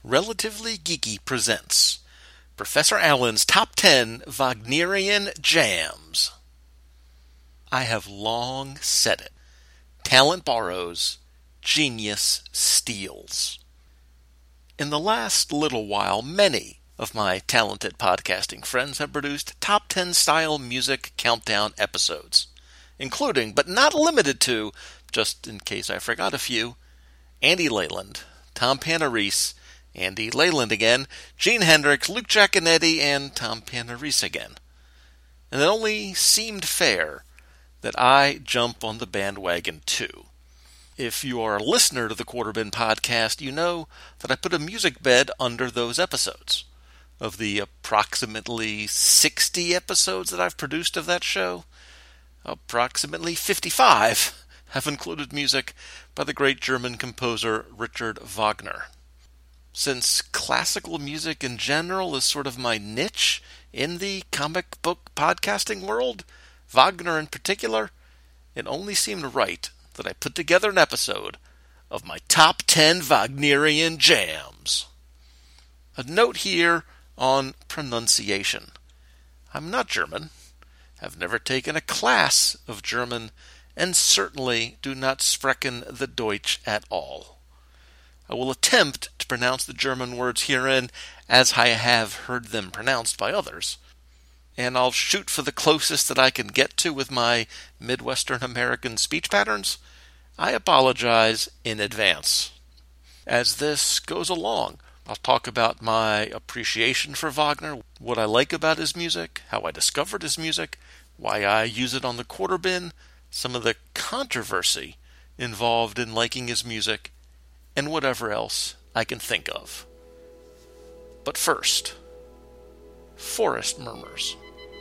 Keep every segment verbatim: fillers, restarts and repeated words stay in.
Relatively Geeky presents Professor Allen's Top ten Wagnerian Jams. I have long said it. Talent borrows, genius steals. In the last little while, many of my talented podcasting friends have produced top ten style music countdown episodes, including, but not limited to, just in case I forgot a few, Andy Leyland, Tom Panarese, Andy Leyland again, Gene Hendricks, Luke Giaconetti, and Tom Panarese again. And it only seemed fair that I jump on the bandwagon too. If you are a listener to the Quarterbin podcast, you know that I put a music bed under those episodes. Of the approximately sixty episodes that I've produced of that show, approximately fifty-five have included music by the great German composer Richard Wagner. Since classical music in general is sort of my niche in the comic book podcasting world, Wagner in particular, it only seemed right that I put together an episode of my top ten Wagnerian jams. A note here on pronunciation. I'm not German, have never taken a class of German, and certainly do not sprechen the Deutsch at all. I will attempt to pronounce the German words herein as I have heard them pronounced by others, and I'll shoot for the closest that I can get to with my Midwestern American speech patterns. I apologize in advance. As this goes along, I'll talk about my appreciation for Wagner, what I like about his music, how I discovered his music, why I use it on the Quarterbin, some of the controversy involved in liking his music, and whatever else I can think of. But first, Forest Murmurs.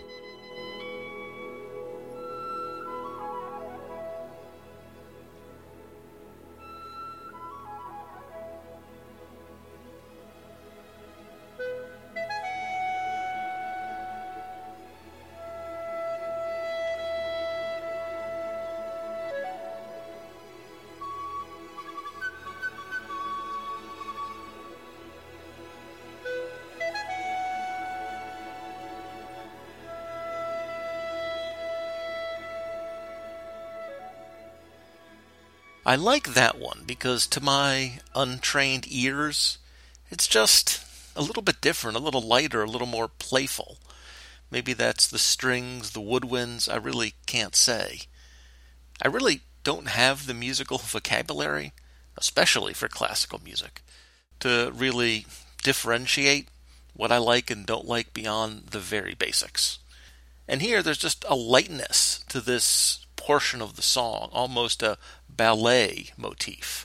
I like that one because to my untrained ears, it's just a little bit different, a little lighter, a little more playful. Maybe that's the strings, the woodwinds, I really can't say. I really don't have the musical vocabulary, especially for classical music, to really differentiate what I like and don't like beyond the very basics. And here there's just a lightness to this portion of the song, almost a ballet motif.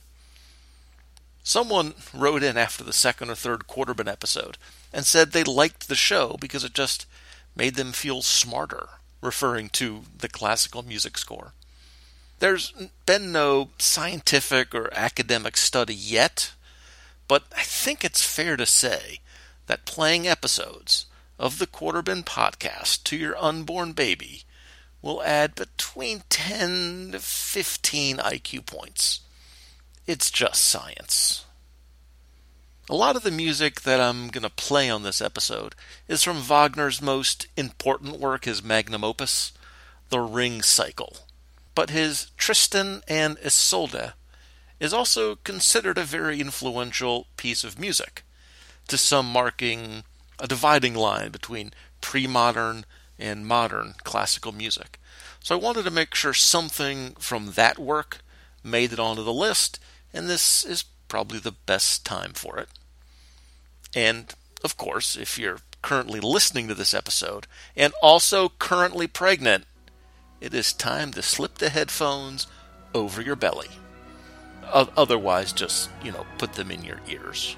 Someone wrote in after the second or third Quarterbin episode and said they liked the show because it just made them feel smarter, referring to the classical music score. There's been no scientific or academic study yet, but I think it's fair to say that playing episodes of the Quarterbin podcast to your unborn baby will add between ten to fifteen I Q points. It's just science. A lot of the music that I'm going to play on this episode is from Wagner's most important work, his magnum opus, The Ring Cycle. But his Tristan and Isolde is also considered a very influential piece of music, to some marking a dividing line between pre-modern and modern classical music. So I wanted to make sure something from that work made it onto the list, and this is probably the best time for it. And, of course, if you're currently listening to this episode, and also currently pregnant, it is time to slip the headphones over your belly. O- otherwise, just, you know, put them in your ears.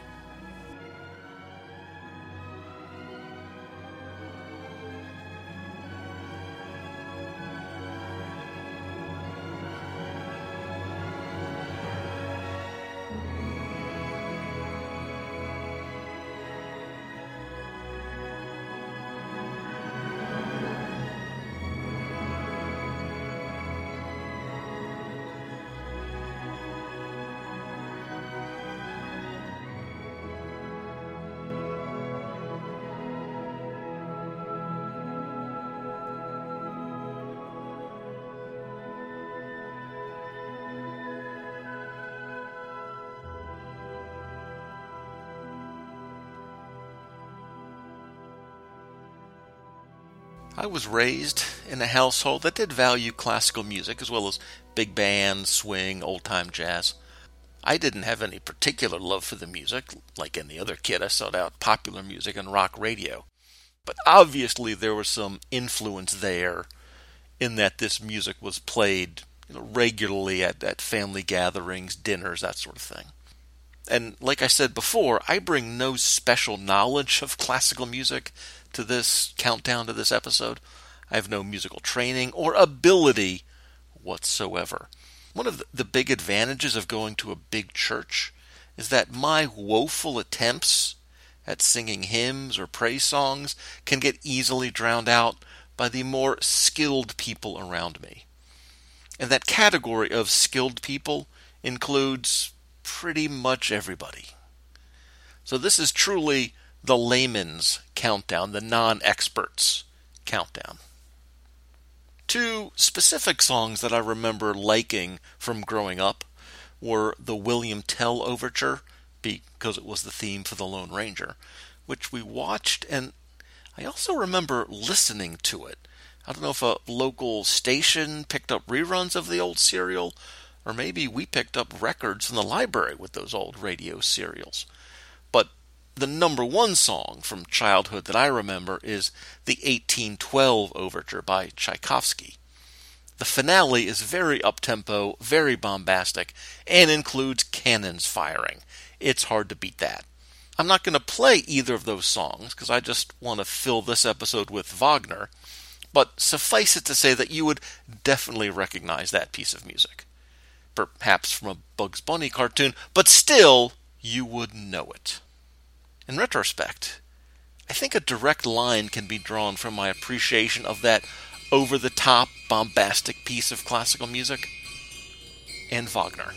I was raised in a household that did value classical music as well as big band, swing, old-time jazz. I didn't have any particular love for the music. Like any other kid, I sought out popular music and rock radio. But obviously there was some influence there in that this music was played, you know, regularly at, at family gatherings, dinners, that sort of thing. And like I said before, I bring no special knowledge of classical music to this countdown to this episode. I have no musical training or ability whatsoever. One of the big advantages of going to a big church is that my woeful attempts at singing hymns or praise songs can get easily drowned out by the more skilled people around me. And that category of skilled people includes pretty much everybody. So this is truly the layman's countdown, the non-experts countdown. Two specific songs that I remember liking from growing up were the William Tell Overture, because it was the theme for The Lone Ranger, which we watched, and I also remember listening to it. I don't know if a local station picked up reruns of the old serial, or maybe we picked up records from the library with those old radio serials. But the number one song from childhood that I remember is the eighteen twelve Overture by Tchaikovsky. The finale is very up-tempo, very bombastic, and includes cannons firing. It's hard to beat that. I'm not going to play either of those songs, because I just want to fill this episode with Wagner, but suffice it to say that you would definitely recognize that piece of music. Perhaps from a Bugs Bunny cartoon, but still, you would know it. In retrospect, I think a direct line can be drawn from my appreciation of that over-the-top, bombastic piece of classical music and Wagner.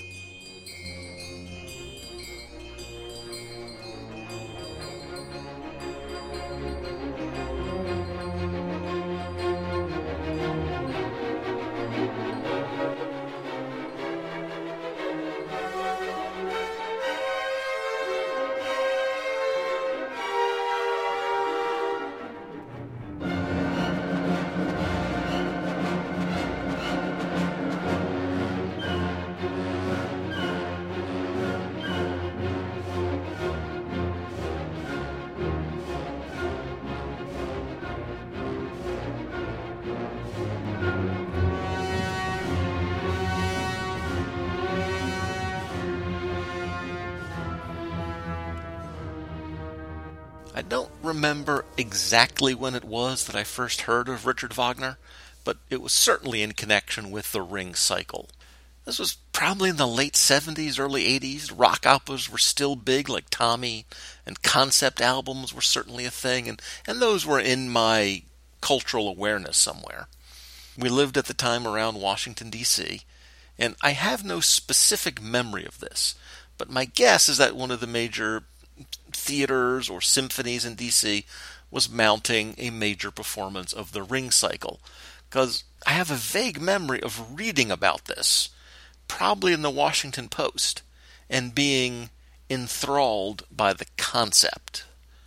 I don't remember exactly when it was that I first heard of Richard Wagner, but it was certainly in connection with the Ring cycle. This was probably in the late seventies, early eighties. Rock operas were still big, like Tommy, and concept albums were certainly a thing, and, and those were in my cultural awareness somewhere. We lived at the time around Washington, D C, and I have no specific memory of this, but my guess is that one of the major theaters or symphonies in D C was mounting a major performance of the Ring cycle, because I have a vague memory of reading about this, probably in the Washington Post, and being enthralled by the concept.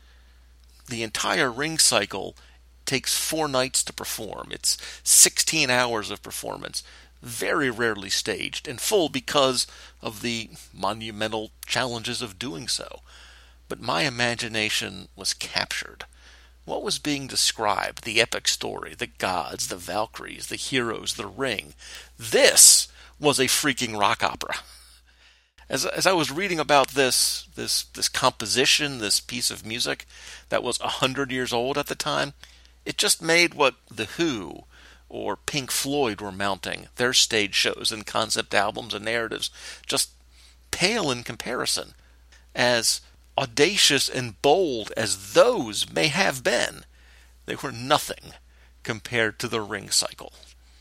The entire Ring cycle takes four nights to perform. It's sixteen hours of performance, very rarely staged, in full because of the monumental challenges of doing so. But my imagination was captured. What was being described, the epic story, the gods, the Valkyries, the heroes, the ring, this was a freaking rock opera. As, as I was reading about this, this, this composition, this piece of music that was a hundred years old at the time, it just made what The Who or Pink Floyd were mounting, their stage shows and concept albums and narratives, just pale in comparison. As audacious and bold as those may have been, they were nothing compared to the Ring cycle.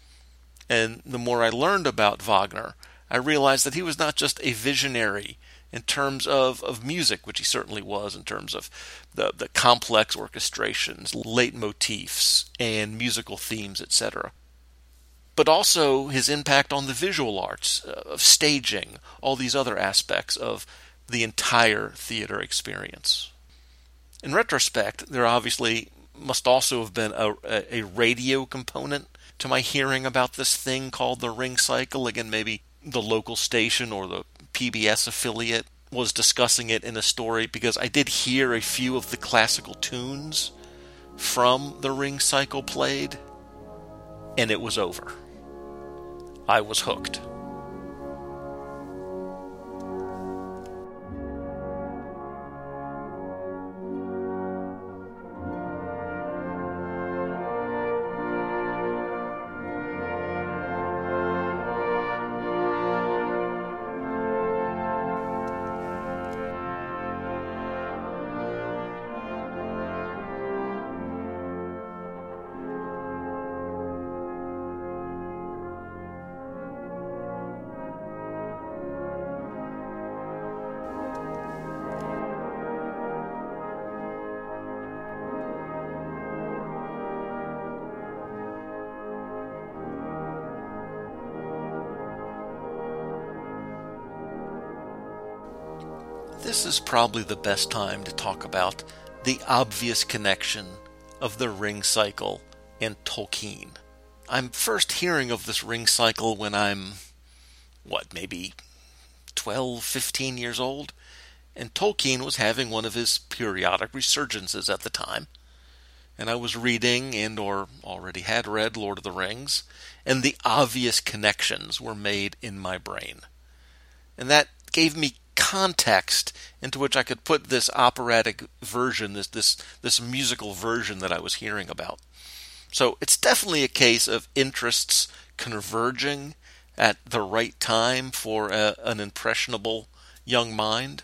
And the more I learned about Wagner, I realized that he was not just a visionary in terms of, of music, which he certainly was in terms of the, the complex orchestrations, leitmotifs, and musical themes, et cetera, but also his impact on the visual arts, uh, of staging, all these other aspects of the entire theater experience. In retrospect, there are obviously must also have been a, a radio component to my hearing about this thing called the Ring Cycle. Again, maybe the local station or the P B S affiliate was discussing it in a story, because I did hear a few of the classical tunes from the Ring Cycle played, and it was over. I was hooked. This is probably the best time to talk about the obvious connection of the Ring Cycle and Tolkien. I'm first hearing of this Ring Cycle when I'm, what, maybe twelve, fifteen years old? And Tolkien was having one of his periodic resurgences at the time. And I was reading, and or already had read, Lord of the Rings, and the obvious connections were made in my brain. And that gave me context into which I could put this operatic version, this this this musical version that I was hearing about. So it's definitely a case of interests converging at the right time for a, an impressionable young mind.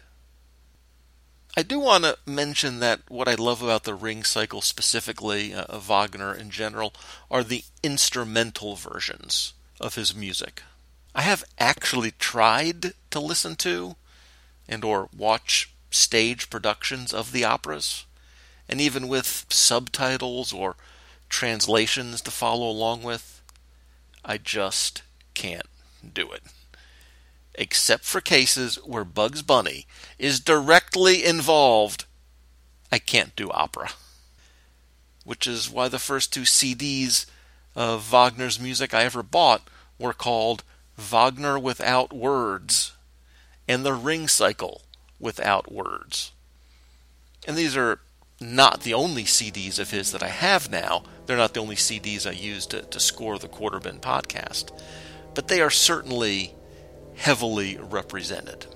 I do want to mention that what I love about the Ring Cycle specifically, uh, of Wagner in general, are the instrumental versions of his music. I have actually tried to listen to and or watch stage productions of the operas, and even with subtitles or translations to follow along with, I just can't do it. Except for cases where Bugs Bunny is directly involved, I can't do opera. Which is why the first two C Ds of Wagner's music I ever bought were called Wagner Without Words and the Ring Cycle Without Words. And these are not the only C Ds of his that I have now. They're not the only C Ds I use to, to score the Quarter Bin podcast. But they are certainly heavily represented.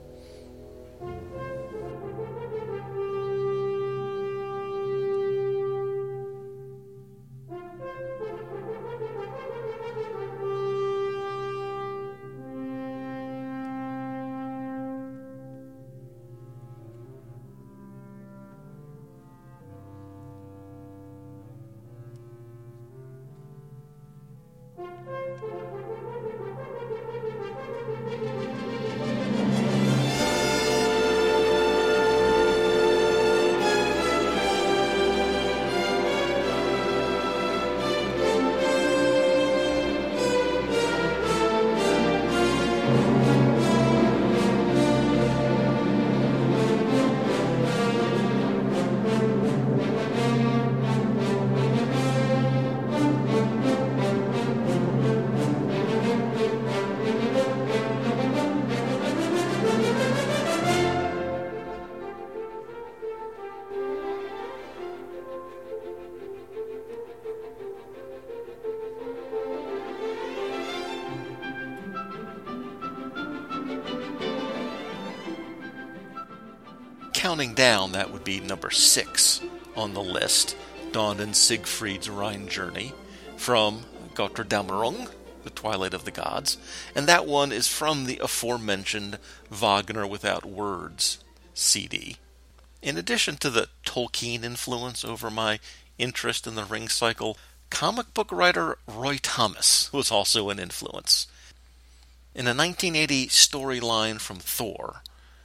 Counting down, that would be number six on the list, Dawn and Siegfried's Rhine Journey, from Götterdämmerung, The Twilight of the Gods, and that one is from the aforementioned Wagner Without Words C D. In addition to the Tolkien influence over my interest in the Ring Cycle, comic book writer Roy Thomas was also an influence. In a nineteen eighty storyline from Thor,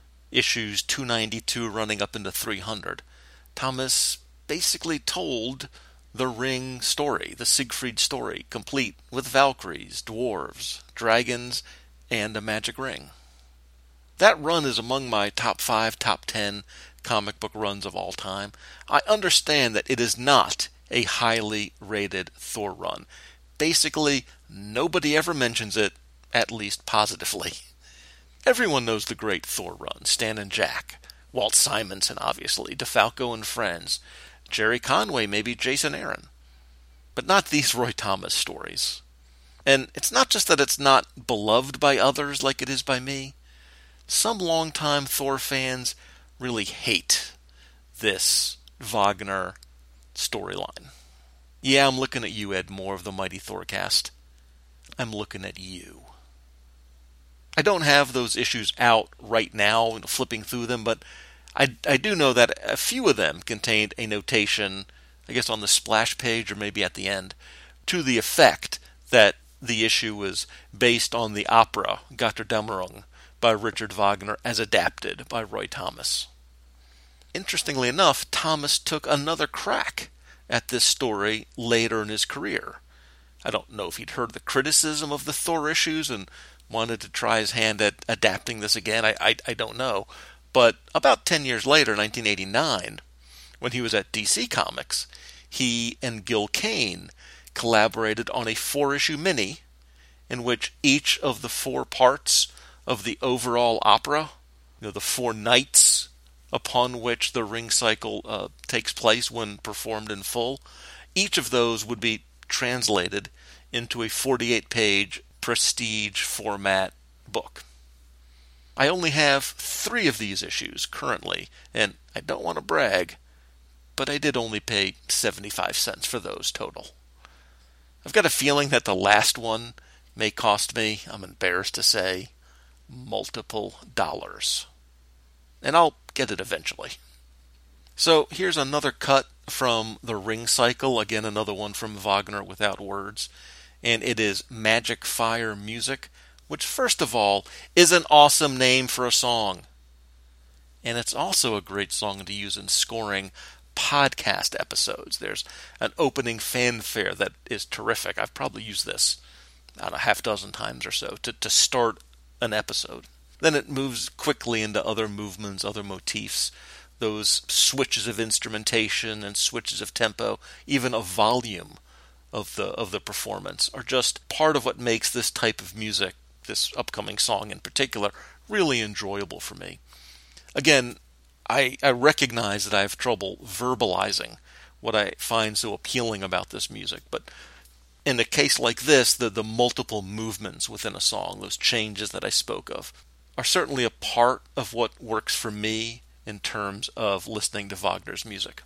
issues two ninety-two running up into three hundred, Thomas basically told the Ring story, the Siegfried story, complete with Valkyries, dwarves, dragons, and a magic ring. That run is among my top five, top ten comic book runs of all time. I understand that it is not a highly rated Thor run. Basically, nobody ever mentions it, at least positively. Everyone knows the great Thor run, Stan and Jack, Walt Simonson, obviously, DeFalco and Friends, Jerry Conway, maybe Jason Aaron. But not these Roy Thomas stories. And it's not just that it's not beloved by others like it is by me. Some longtime Thor fans really hate this Wagner storyline. Yeah, I'm looking at you, Ed Moore of the Mighty Thorcast. I'm looking at you. I don't have those issues out right now, flipping through them, but I, I do know that a few of them contained a notation, I guess on the splash page or maybe at the end, to the effect that the issue was based on the opera Götterdämmerung by Richard Wagner as adapted by Roy Thomas. Interestingly enough, Thomas took another crack at this story later in his career. I don't know if he'd heard the criticism of the Thor issues and wanted to try his hand at adapting this again. I, I, I don't know. But about ten years later, nineteen eighty-nine, when he was at D C Comics, he and Gil Kane collaborated on a four-issue mini in which each of the four parts of the overall opera, you know, the four nights upon which the Ring Cycle uh, takes place when performed in full, each of those would be translated into a forty-eight page prestige format book. I only have three of these issues currently, and I don't want to brag, but I did only pay seventy-five cents for those total. I've got a feeling that the last one may cost me, I'm embarrassed to say, multiple dollars. And I'll get it eventually. So here's another cut from the Ring Cycle, again another one from Wagner without words, and it is Magic Fire Music, which first of all is an awesome name for a song. And it's also a great song to use in scoring podcast episodes. There's an opening fanfare that is terrific. I've probably used this I don't know, a half dozen times or so to, to start an episode. Then it moves quickly into other movements, other motifs, those switches of instrumentation and switches of tempo, even a volume of the of the performance are just part of what makes this type of music, this upcoming song in particular, really enjoyable for me. Again, I, I recognize that I have trouble verbalizing what I find so appealing about this music, but in a case like this, the, the multiple movements within a song, those changes that I spoke of, are certainly a part of what works for me in terms of listening to Wagner's music.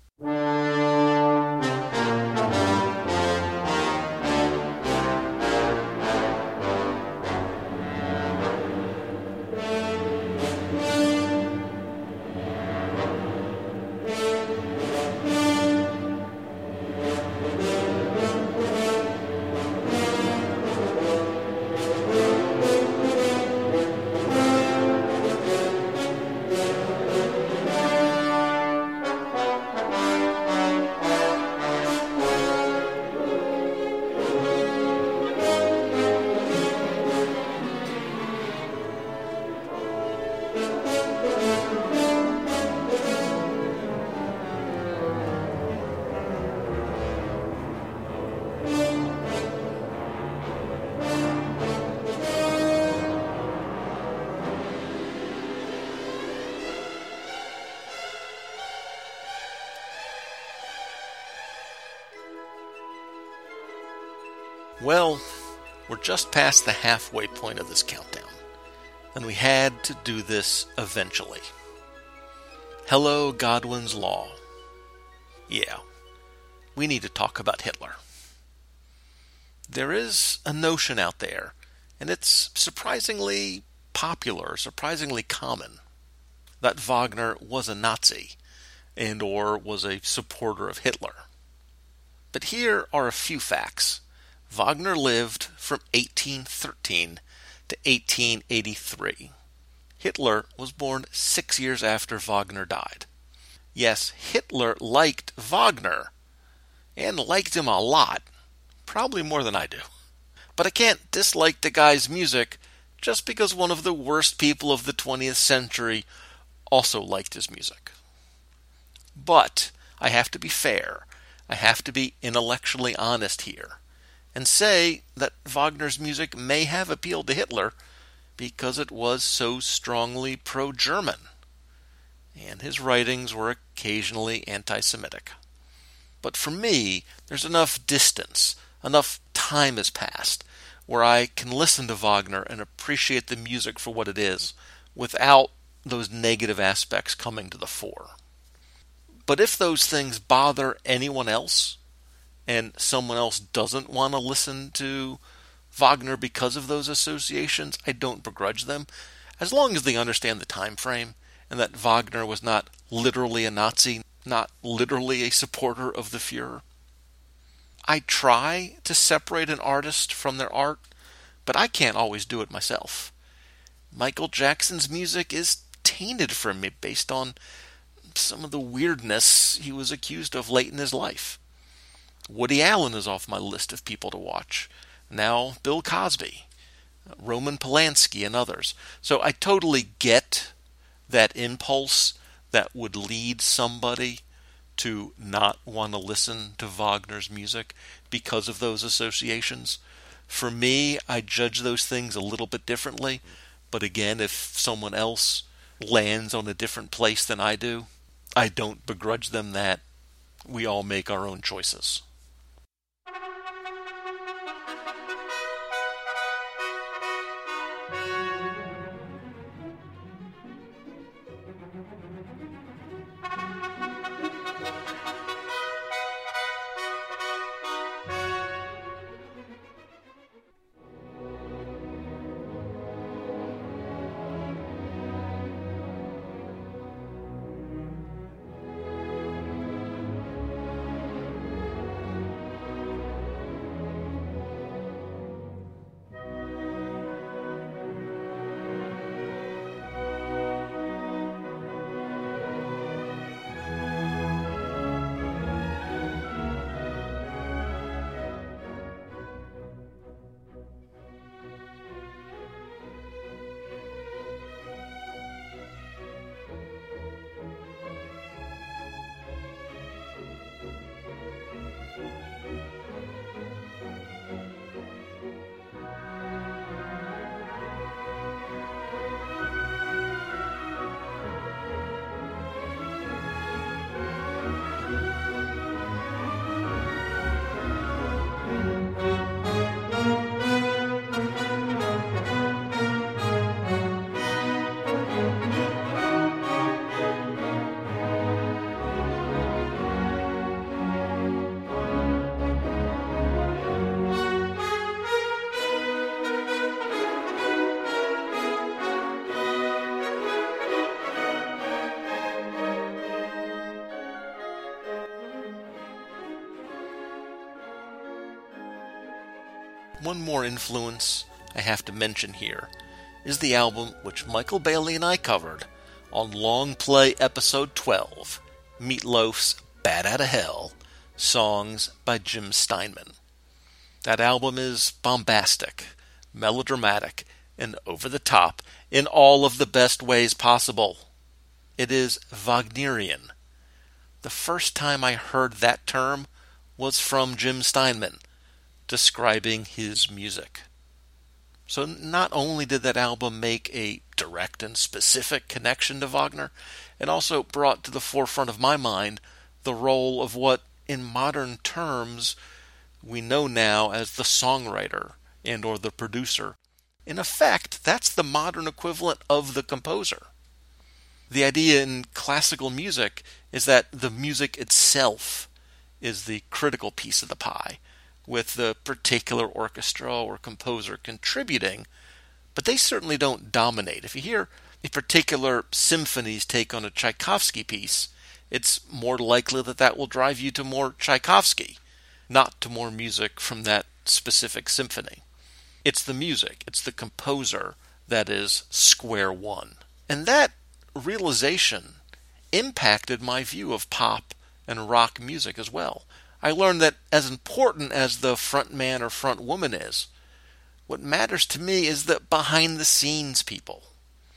Well, we're just past the halfway point of this countdown, and we had to do this eventually. Hello, Godwin's Law. Yeah, we need to talk about Hitler. There is a notion out there, and it's surprisingly popular, surprisingly common, that Wagner was a Nazi and or was a supporter of Hitler. But here are a few facts. Wagner lived from eighteen thirteen to eighteen eighty-three. Hitler was born six years after Wagner died. Yes, Hitler liked Wagner, and liked him a lot, probably more than I do. But I can't dislike the guy's music just because one of the worst people of the twentieth century also liked his music. But I have to be fair. I have to be intellectually honest here and say that Wagner's music may have appealed to Hitler because it was so strongly pro-German, and his writings were occasionally anti-Semitic. But for me, there's enough distance, enough time has passed, where I can listen to Wagner and appreciate the music for what it is, without those negative aspects coming to the fore. But if those things bother anyone else, and someone else doesn't want to listen to Wagner because of those associations, I don't begrudge them, as long as they understand the time frame, and that Wagner was not literally a Nazi, not literally a supporter of the Fuhrer. I try to separate an artist from their art, but I can't always do it myself. Michael Jackson's music is tainted for me based on some of the weirdness he was accused of late in his life. Woody Allen is off my list of people to watch. Now Bill Cosby, Roman Polanski, and others. So I totally get that impulse that would lead somebody to not want to listen to Wagner's music because of those associations. For me, I judge those things a little bit differently. But again, if someone else lands on a different place than I do, I don't begrudge them that. We all make our own choices. One more influence I have to mention here is the album which Michael Bailey and I covered on Long Play Episode twelve, Meatloaf's Bat Outta Hell, songs by Jim Steinman. That album is bombastic, melodramatic, and over the top in all of the best ways possible. It is Wagnerian. The first time I heard that term was from Jim Steinman, describing his music. So not only did that album make a direct and specific connection to Wagner, it also brought to the forefront of my mind the role of what, in modern terms, we know now as the songwriter and or the producer. In effect, that's the modern equivalent of the composer. The idea in classical music is that the music itself is the critical piece of the pie, with the particular orchestra or composer contributing, but they certainly don't dominate. If you hear a particular symphony's take on a Tchaikovsky piece, it's more likely that that will drive you to more Tchaikovsky, not to more music from that specific symphony. It's the music, it's the composer that is square one. And that realization impacted my view of pop and rock music as well. I learned that as important as the front man or front woman is, what matters to me is the behind-the-scenes people.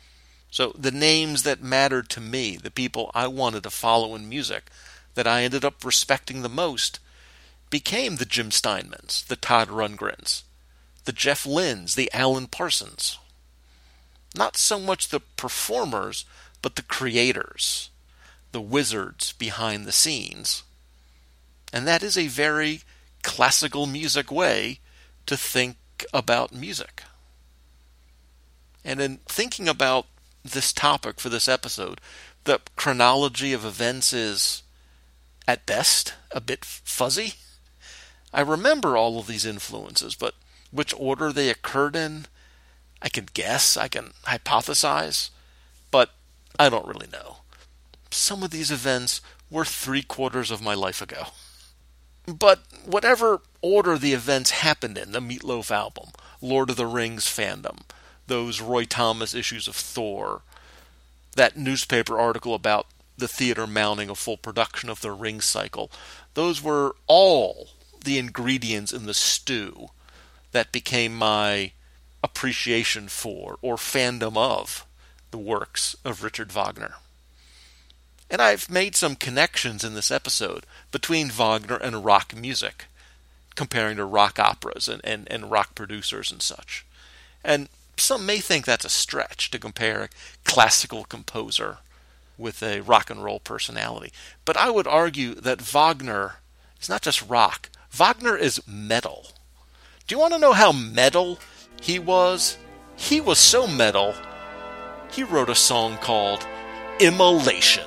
So the names that mattered to me, the people I wanted to follow in music, that I ended up respecting the most, became the Jim Steinmans, the Todd Rundgrens, the Jeff Lynnes, the Alan Parsons. Not so much the performers, but the creators, the wizards behind the scenes. And that is a very classical music way to think about music. And in thinking about this topic for this episode, the chronology of events is, at best, a bit fuzzy. I remember all of these influences, but which order they occurred in, I can guess, I can hypothesize, but I don't really know. Some of these events were three quarters of my life ago. But whatever order the events happened in, the Meatloaf album, Lord of the Rings fandom, those Roy Thomas issues of Thor, that newspaper article about the theater mounting a full production of the Ring cycle, those were all the ingredients in the stew that became my appreciation for or fandom of the works of Richard Wagner. And I've made some connections in this episode between Wagner and rock music, comparing to rock operas and, and, and rock producers and such. And some may think that's a stretch to compare a classical composer with a rock and roll personality. But I would argue that Wagner is not just rock. Wagner is metal. Do you want to know how metal he was? He was so metal, he wrote a song called Immolation.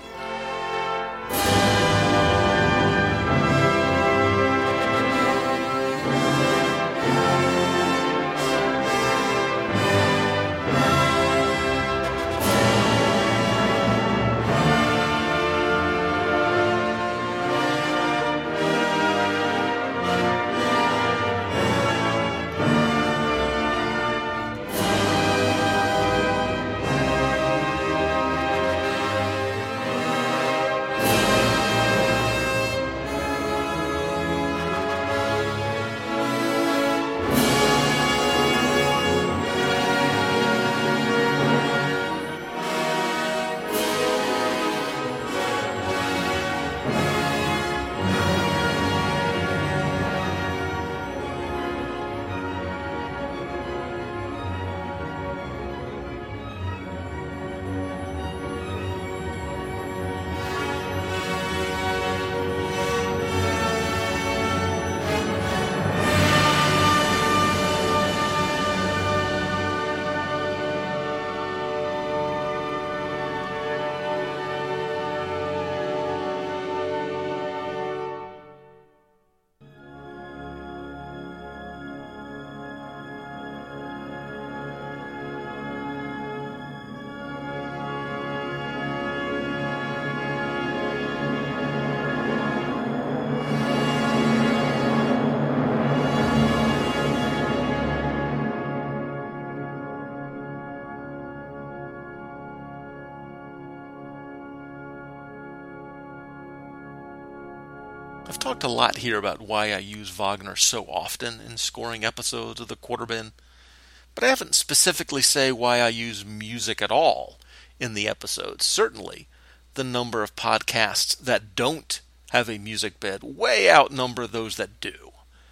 I've talked a lot here about why I use Wagner so often in scoring episodes of the Quarter Bin, but I haven't specifically say why I use music at all in the episodes. Certainly, the number of podcasts that don't have a music bed way outnumber those that do.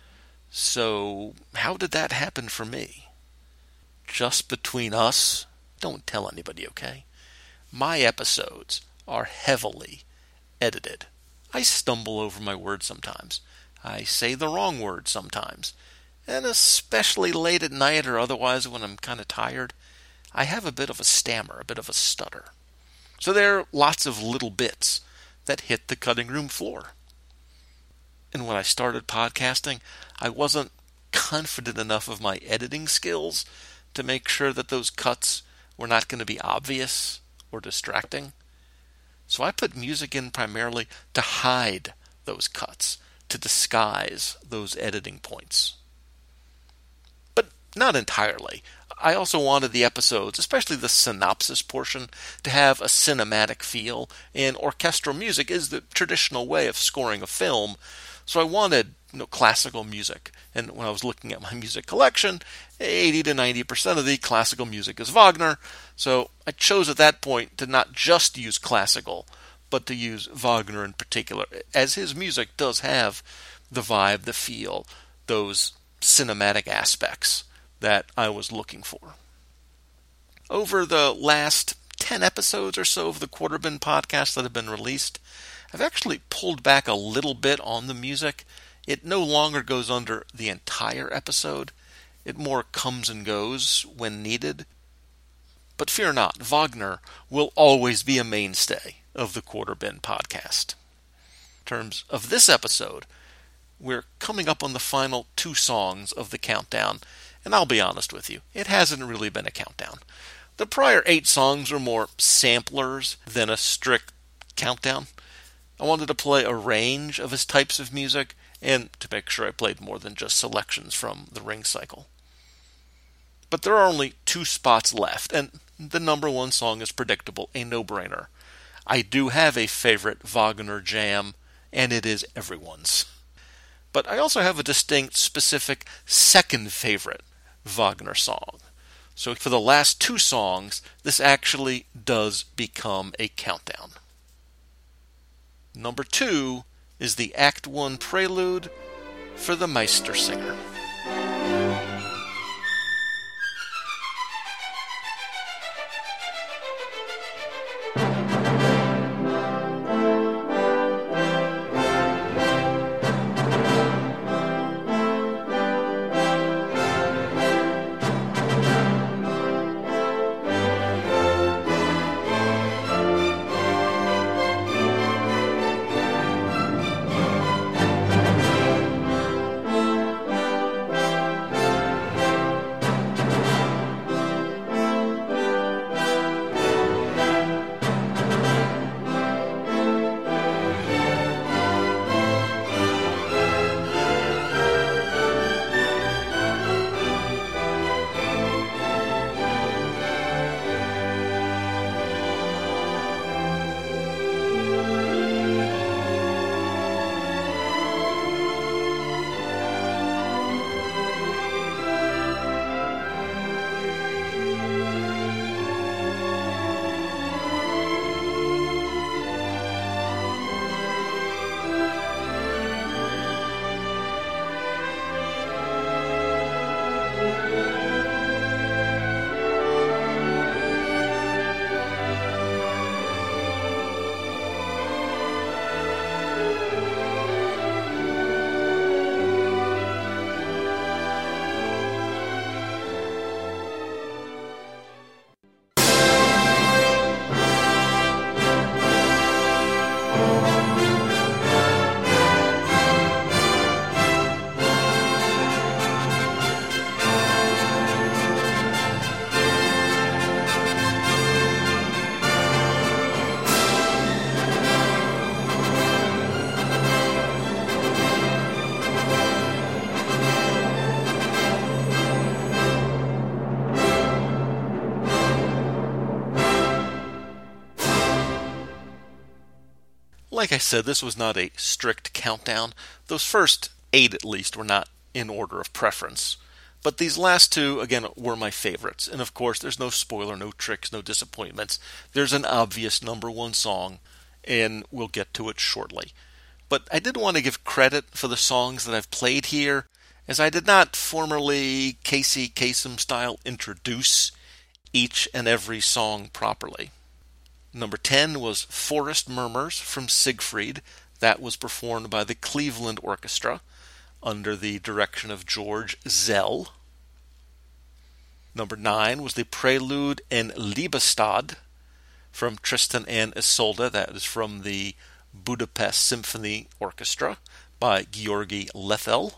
So, how did that happen for me? Just between us, don't tell anybody, okay? My episodes are heavily edited. I stumble over my words sometimes. I say the wrong word sometimes. And especially late at night or otherwise when I'm kind of tired, I have a bit of a stammer, a bit of a stutter. So there are lots of little bits that hit the cutting room floor. And when I started podcasting, I wasn't confident enough of my editing skills to make sure that those cuts were not going to be obvious or distracting. So I put music in primarily to hide those cuts, to disguise those editing points. But not entirely. I also wanted the episodes, especially the synopsis portion, to have a cinematic feel, and orchestral music is the traditional way of scoring a film, so I wanted you know, classical music. And when I was looking at my music collection, eighty to ninety percent of the classical music is Wagner. So I chose at that point to not just use classical, but to use Wagner in particular, as his music does have the vibe, the feel, those cinematic aspects that I was looking for. Over the last ten episodes or so of the Quarterbin podcast that have been released, I've actually pulled back a little bit on the music. It no longer goes under the entire episode. It more comes and goes when needed. But fear not, Wagner will always be a mainstay of the Quarterbin podcast. In terms of this episode, we're coming up on the final two songs of the countdown, and I'll be honest with you, it hasn't really been a countdown. The prior eight songs were more samplers than a strict countdown. I wanted to play a range of his types of music, and to make sure I played more than just selections from the Ring Cycle. But there are only two spots left, and the number one song is predictable, a no-brainer. I do have a favorite Wagner jam, and it is everyone's. But I also have a distinct, specific second favorite Wagner song. So for the last two songs, this actually does become a countdown. Number two is the Act One prelude for the Meistersinger. Like I said, this was not a strict countdown. Those first eight, at least, were not in order of preference. But these last two, again, were my favorites. And of course, there's no spoiler, no tricks, no disappointments. There's an obvious number one song, and we'll get to it shortly. But I did want to give credit for the songs that I've played here, as I did not formally Casey Kasem style introduce each and every song properly. Number ten was Forest Murmurs from Siegfried. That was performed by the Cleveland Orchestra under the direction of George Zell. Number nine was the Prelude in Liebestad from Tristan and Isolde. That is from the Budapest Symphony Orchestra by Georgi Lethel.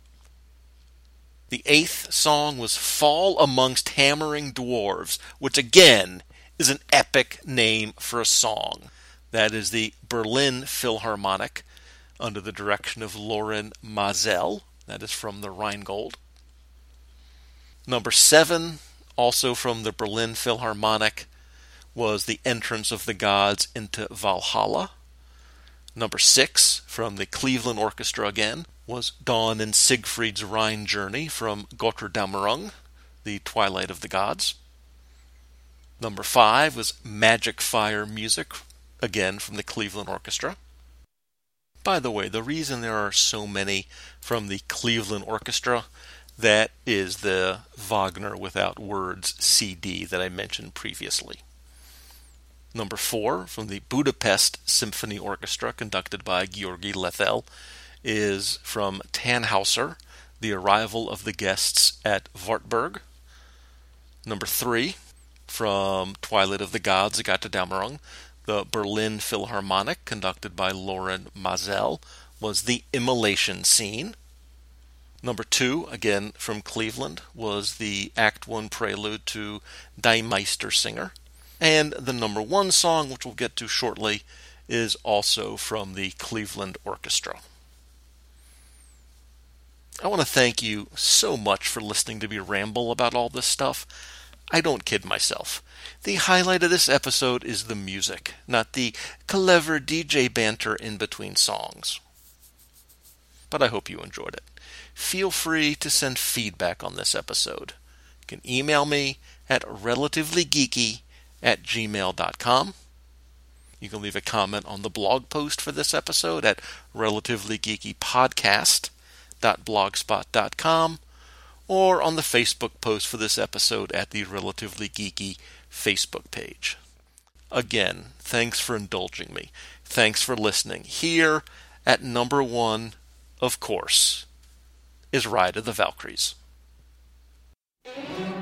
The eighth song was Fall Amongst Hammering Dwarves, which again is an epic name for a song. That is the Berlin Philharmonic under the direction of Lorin Maazel. That is from the Rheingold. Number seven, also from the Berlin Philharmonic, was The Entrance of the Gods into Valhalla. Number six, from the Cleveland Orchestra again, was Dawn and Siegfried's Rhine Journey from Götterdämmerung, the Twilight of the Gods. Number five was Magic Fire Music, again from the Cleveland Orchestra. By the way, the reason there are so many from the Cleveland Orchestra, that is the Wagner Without Words C D that I mentioned previously. Number four, from the Budapest Symphony Orchestra, conducted by György Lethel, is from Tannhäuser, The Arrival of the Guests at Wartburg. Number three, from Twilight of the Gods, Götterdämmerung, the Berlin Philharmonic, conducted by Loren Maazel, was the Immolation Scene. Number two, again from Cleveland, was the Act One prelude to Die Meistersinger. And the number one song, which we'll get to shortly, is also from the Cleveland Orchestra. I want to thank you so much for listening to me ramble about all this stuff. I don't kid myself. The highlight of this episode is the music, not the clever D J banter in between songs. But I hope you enjoyed it. Feel free to send feedback on this episode. You can email me at relativelygeeky at gmail dot com. You can leave a comment on the blog post for this episode at relativelygeekypodcast dot blogspot dot com or on the Facebook post for this episode at the Relatively Geeky Facebook page. Again, thanks for indulging me. Thanks for listening. Here at number one, of course, is Ride of the Valkyries.